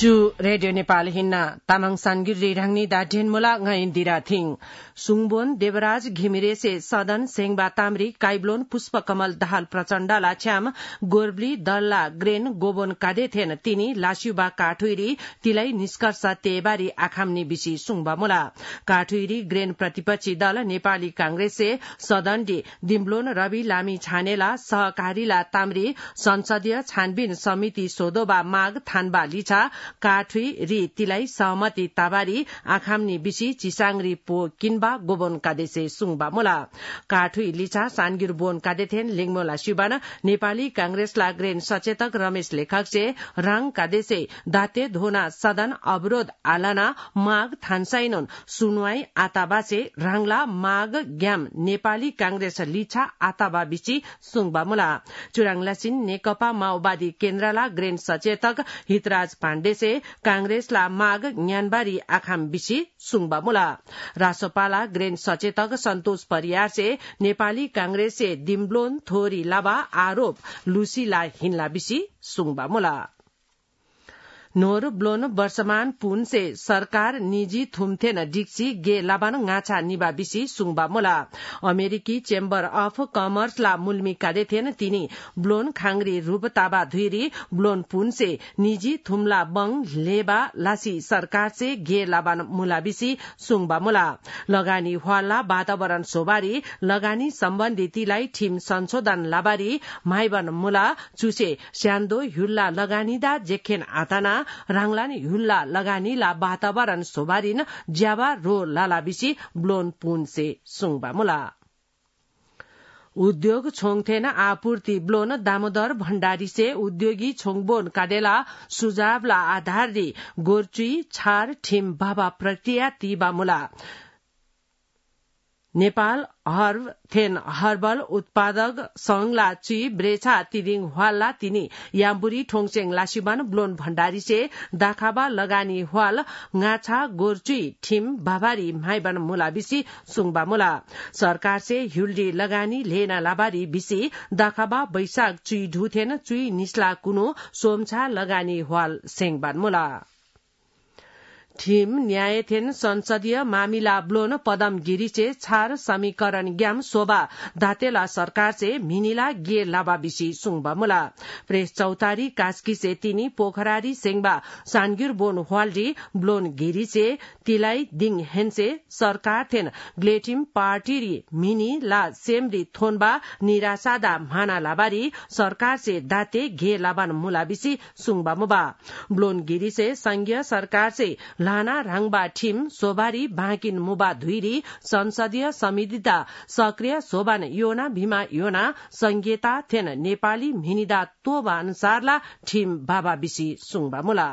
चु रेडियो नेपाल हिन्ना तामाङ सानगिर रेढाङनी दाढेन मोला ngayin dira थिङ सुङबोन देवराज घिमिरेसे सदन सेङबा ताम्री काइब्लोन पुष्पकमल दाहाल प्रचण्डला छ्याम गोर्बली दलला ग्रेन गोबोन कादेथेन तिनी लास्युबा काठुइरी तिलाई निष्कर्ष तेबारी आखामनी बिसी सुङबा मोला काठुइरी ग्रेन प्रतिपक्षी दल नेपाली कांग्रेससे सदनडी दिम्ब्लोन रवि लामी छानेला सहकारीला ताम्री संसदीय छानबिन समिति सोदोबा माग थानबा लिछा काठुई री तिलाई सहमति ताबारी आखामनी बिसी चिसाङरी पो किनबा गोबोन कादेसे सुङबा मोला काठुई लिछा सानगिर बोन कादेथेन लिङमोला शिवान नेपाली कांग्रेसला ग्रेन सचेतक रमेश लेखकसे राङ कादेसे दाते धोना सदन अवरोध आलाना माग थानसाइनोन सुनवाई आताबासे राङला माग ग्याम नेपाली कांग्रेस लिछा आताबा बिची सुङबा मोला चुराङलासिन नेकपा माओवादी केन्द्रला ग्रेन सचेतक हितराज पाण्डे से कांग्रेसला माग ज्ञानबारी आखाम बिसी सुङबा मोला रासोपाला ग्रेन सचेतक सन्तोष परियार से नेपाली कांग्रेस से दिम्ब्लोन थोरी लाबा आरोप लुसीला हिन्ला बिसी सुङबा मोला नोर ब्लोन वर्षमान पुन से सरकार निजी थुम्थेन डिक्सी गे लाबान गाछा निबा बिसी सुङबा मोला अमेरिकी चेम्बर अफ कमर्स ला मुल्मी कादेथेन तिनी ब्लोन खांगरी रूपताबा धुइरी ब्लोन पुन से निजी थुमला बंग लेबा लासी सरकार से गे लाबान मुला बिसी सुङबा मोला लगानी हवाला वातावरण सोबारी लगानी सम्बन्धी तिलाई ठिम संशोधन लाबारी माइबन मुला चुसे स्यान्दो हुल्ला लगानीदा जेखेन आताना राङलानी हुल्ला लगानीला वातावरण सोबारिन ज्याबा रो लालाबिसी ब्लोन पुन से सुङबा मुला उद्योग छोङथेन आपूर्ति ब्लोन दामोदर भण्डारी से उद्योगी छोङबोन कादेला सुझावला आधारदी गोर्चुई छार ठिम बाबा प्रक्रिया तीबा मुला नेपाल हर्ब थेन हर्बल उत्पादक संघला चुई ब्रेछा तिदिङ हवालला तिनी याम्बुरी ठोङसेङ लासिबान ब्लोन भण्डारी से दाखाबा लगानी हवाल गाछा गोर्चुई ठिम बाबारी माइबन मुला बिसी सुङबा मुला सरकार से हुल्डी लगानी लेना लाबारी बिसी दाखाबा बैशाख चुई ढुथेन चुई निस्ला कुनो सोमछा लगानी हवाल सेङबान मुला ठिम न्यायथेन संसदीय मामिला ब्लोन पदम गिरीचे छार समीकरण ग्याम शोभा दातेला सरकार से मिनिला गे लाबा बिसी सुङबा मुला प्रेस चौतारी कास्की से तिनी पोखरारी सेङबा सानगिर बोन हवालडी ब्लोन गिरी से तिलाई दिङ हेन्से सरकार थेन ग्लेटिम पार्टीरी मिनी ला सेमरी थोनबा निराशादा माना लाबारी सरकार से दाते गे लाबान मुला बिसी सुङबा मुबा ब्लोन गिरी से संघीय सरकार से लाना राङबा ठिम सोबारी बाँकिन मुबा धुइरी संसदीय समितिदा सक्रिय सोबान योना भीमा योना संघीयता थेन नेपाली मिनिदा तोबा अनुसारला ठिम बाबा बिसी सुङबा मुला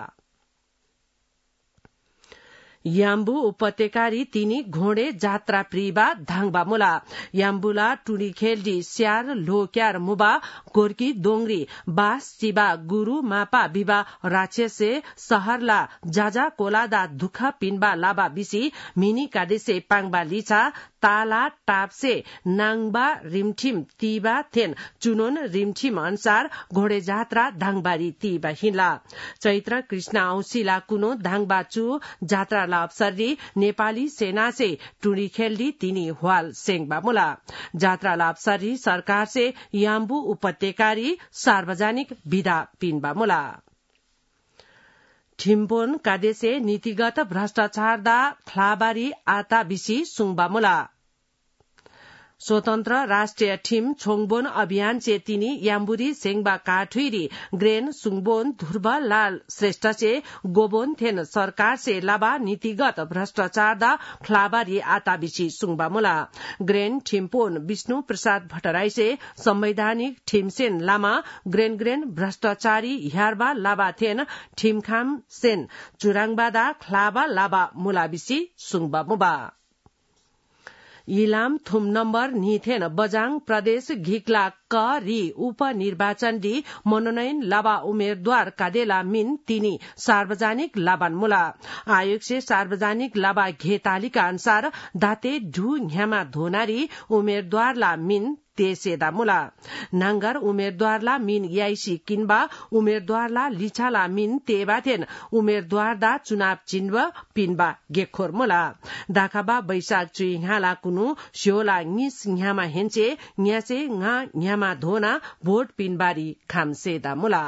याम्बु उपत्यकारी तिनी घोडे जात्रा प्रिबा धाङबा मुला याम्बुला टुडी खेल्डी स्यार लोक्यार मुबा गोर्की दोंगरी बास चिबा गुरु मापा बिबा राक्षसे सहरला जाजा कोलादा दुख पिनबा लाबा बिसी मिनी कादेसे पाङबा लिछा ताला टापसे नाङबा रिमठिम तीबा थेन चुनोन रिमठिम अनुसार घोडे जात्रा धाङबारी तीबा हिन्ला चैत्र कृष्ण औंसीला कुनो धाङबा चु जात्रा लापसरी नेपाली सेना से टुडी खेल्डी तिनी हवाल सेङबा मुला जात्रा लापसरी सरकार से याम्बु उपत्यकारी सार्वजनिक विदा पिनबा मुला ठिम्पोन कादेसे नीतिगत भ्रष्टाचार दा खलाबारी आता बिसी सुङबा मुला स्वतन्त्र राष्ट्रिय ठिम छोङबोन अभियान से तिनी याम्बुरी सेङबा काठुइरी ग्रेन सुङबोन ध्रुव लाल श्रेष्ठ से गोबोन थेन सरकार से लाबा नीतिगत भ्रष्टाचार दा खलाबारी आता बिसी सुङबा मुला ग्रेन ठिम्पोन विष्णु प्रसाद भट्टराई से संवैधानिक ठिमसेन लामा ग्रेन भ्रष्टाचारी ह्यारबा लाबा थेन ठिमखाम सेन चुराङबादा खलाबा लाबा मुला बिसी सुङबा मुबा इलाम थुम नम्बर निथेन बजाङ प्रदेश घिक्ला क री उपनिर्वाचन डी मनोनयन लाबा उम्मेदवार कादेला मिन तिनी सार्वजनिक लाबान मुला आयोग से सार्वजनिक लाबा घे तालिका अनुसार दाते ढु न्यामा धोनारी उम्मेदवार ला मिन तेसेदा मुला नांगर उमेदवारला मिन याइसी किनबा उमेदवारला लिछाला मिन तेबाथेन उमेदवारदा चुनाव चिन्ह पिनबा गेखोर मुला दाखाबा बैशाख चुई हाला कुनु स्योला निस न्यामा हेन्चे न्यासे nga न्यामा धोना भोट पिनबारी खामसेदा मुला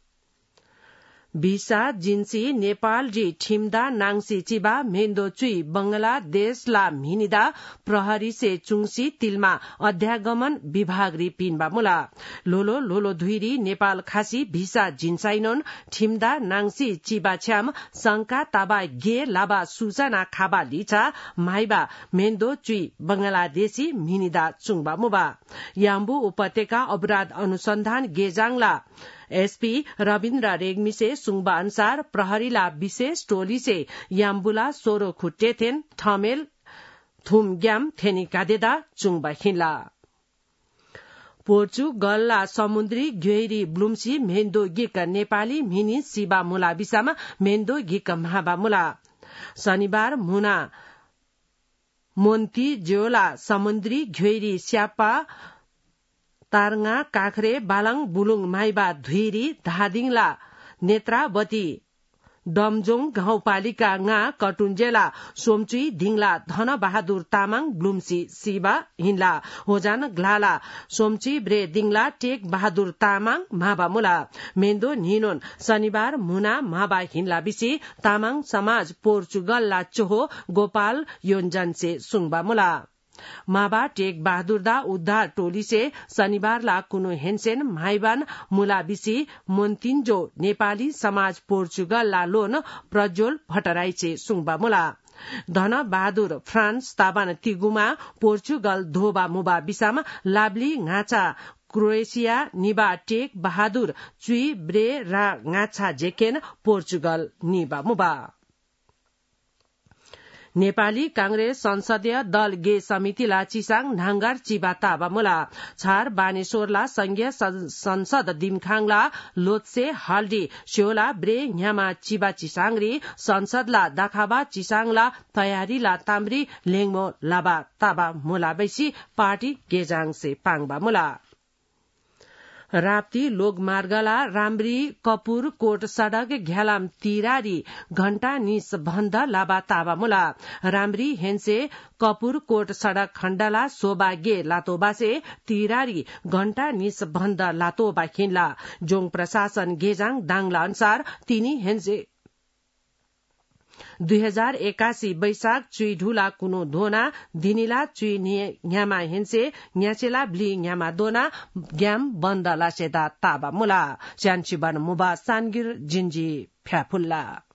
भिसा जिन्सी नेपाल जी ठिमदा नाङसी चिबा मेन्दो चुई बंगलादेश ला मिनिदा प्रहरी से चुङसी तिलमा अध्यागमन विभाग री पिनबा मुला लोलो लोलो धुइरी नेपाल खासी भिसा जिन्साइनोन ठिमदा नाङसी चिबा छ्याम शंका ताबा गे लाबा सूचना खाबा लिचा माइबा मेन्दो चुई बंगलादेशी मिनिदा चुङबा मुबा याम्बु उपत्यका अपराध अनुसंधान गेजाङला एसपी रविन्द्र रेग्मीसे सुङबा अनुसार प्रहरीला विशेष टोली से याम्बुला सोरो खुट्टेथेन थमेल थुमग्याम थेनिकादेदा चुङबा हिला पोर्चुगलला समुद्री ग्वेरी ब्लुम्सी मेन्दो गिक नेपाली मिनी सिबा मुला बिसामा मेन्दो गिक महाबा मुला शनिबार मुना मोन्ती ज्योला समुद्री ग्वेरी स्यापा तारङा काखरे बालङ बुलुङ माइबा धुइरी धादिङला नेत्रावती डमजोङ गाउँपालिका nga कटुन्जेला सोमचुई ढिङला धन बहादुर तामाङ ब्लुम्सी सिबा हिन्ला होजान ग्लाला सोमचुई ब्रे दिङला टेक बहादुर तामाङ माबा मुला मेन्दो निनोन शनिबार मुना माबा हिन्ला बिसी तामाङ समाज पोर्चुगलला चोहो गोपाल योन्जन से सुङबा मुला माबा टेक बहादुरदा उद्धार टोली से शनिबार ला कुनु हेन्सेन माइबान मुलाबिसी मोन्तिन्जो नेपाली समाज पोर्चुगल ला लोन प्रज्वल भट्टराई सुङबा मुला धन बहादुर फ्रान्स ताबान तिगुमा पोर्चुगल धोबा मुबा बिसामा लाब्ली ngaचा क्रोएसिया निबा टेक बहादुर चुई ब्रे रा ngaचा जेकेन पोर्चुगल निबा मुबा नेपाली कांग्रेस संसदीय दल गे समितिला चिसाङ नाङ्गार चिबा ताबा मुला छार बानेश्वरला संघीय संसद दिमखाङला लोत्से हल्डी स्योला ब्रे न्यामा चिबा चिसाङरी संसदला दाखाबा चिसाङला तयारीला ताम्री लेङमो लाबा ताबा मुला बैसी पार्टी गेजाङ से पाङबा मुला राप्ती लोकमार्गला राम्री कपूर कोट सड़क घ्यालाम तिरारी घण्टा निस बन्द लाबा ताबा मुला राम्री हेन्से कपूर कोट सड़क खण्डला सोबा गे लातोबासे तिरारी घण्टा निस बन्द लातोबा खिन्ला जोङ प्रशासन गेजाङ दाङला अनुसार तिनी हेन्से 2081 बैशाख चुई ढुला कुनो धोना दिनिला चुई न्यामा हेन्से न्याचेला ब्ली न्यामा दोना ग्याम बन्द लासेदा ताबा मुला स्यानचिबन मुबा सानगिर जिन्जी फ्याफुल्ला